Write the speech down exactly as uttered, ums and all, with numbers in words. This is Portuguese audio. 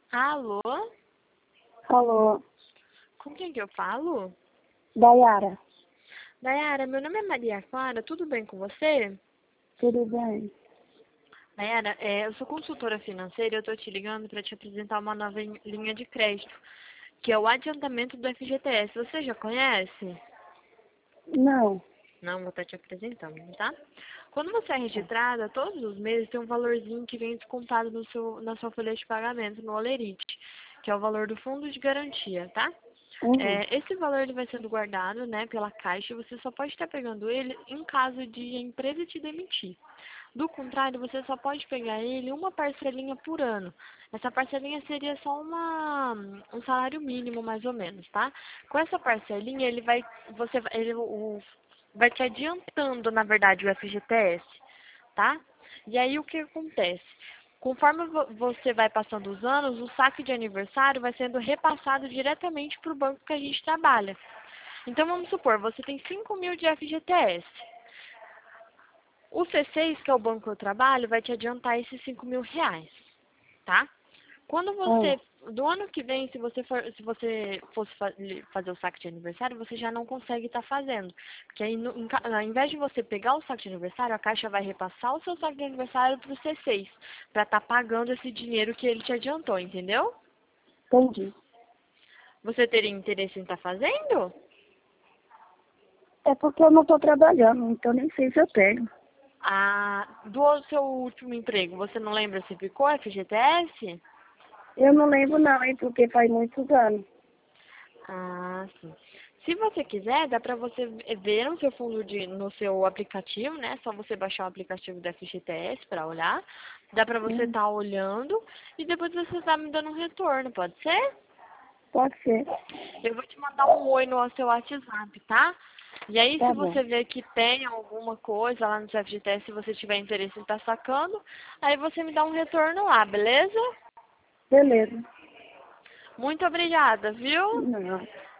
Alô? Alô, Com quem que eu falo? Dayara, Nayara, meu nome é Maria Clara, tudo bem com você? tudo bem? Nayara, é, eu sou consultora financeira e eu estou te ligando para te apresentar uma nova lin- linha de crédito, que é o adiantamento do F G T S. Você já conhece? Não, Não, vou estar te apresentando, tá? Quando você é tá. registrada, todos os meses tem um valorzinho que vem descontado no seu, na sua folha de pagamento, no Olerite, que é o valor do fundo de garantia, tá? Uhum, É, esse valor ele vai sendo guardado, né, pela Caixa e você só pode estar pegando ele em caso de a empresa te demitir. Do contrário, você só pode pegar ele uma parcelinha por ano. Essa parcelinha seria só uma, um salário mínimo, mais ou menos, tá? Com essa parcelinha, ele vai, você, vai- ele, o, vai te adiantando, na verdade, o F G T S, tá? E aí, o que acontece? Conforme vo- você vai passando os anos, o saque de aniversário vai sendo repassado diretamente para o banco que a gente trabalha. Então, vamos supor, você tem cinco mil de F G T S. O C seis, que é o banco que eu trabalho, vai te adiantar esses cinco mil reais, tá? Quando ah, você, do ano que vem, se você for, se você fosse fa- fazer o saque de aniversário, você já não consegue estar fazendo. Porque aí, no, em ca- ao invés de você pegar o saque de aniversário, a Caixa vai repassar o seu saque de aniversário para o C seis, para estar pagando esse dinheiro que ele te adiantou, entendeu? entendi. Você teria interesse em estar fazendo? É porque eu não estou trabalhando, então nem sei se eu tenho. Ah, do seu último emprego, você não lembra se ficou F G T S? Eu não lembro não, hein, porque faz muitos anos. Ah, sim. Se você quiser, dá para você ver no seu fundo de, no seu aplicativo, né? Só você baixar o aplicativo da F G T S para olhar. Dá para você Hum, estar olhando e depois você tá me dando um retorno, pode ser? pode ser, Eu vou te mandar um oi no seu WhatsApp, tá? E aí, se tá bom. você ver que tem alguma coisa lá no seu F G T S, se você tiver interesse em estar sacando, aí você me dá um retorno lá, beleza? Beleza. Muito obrigada, viu? Não.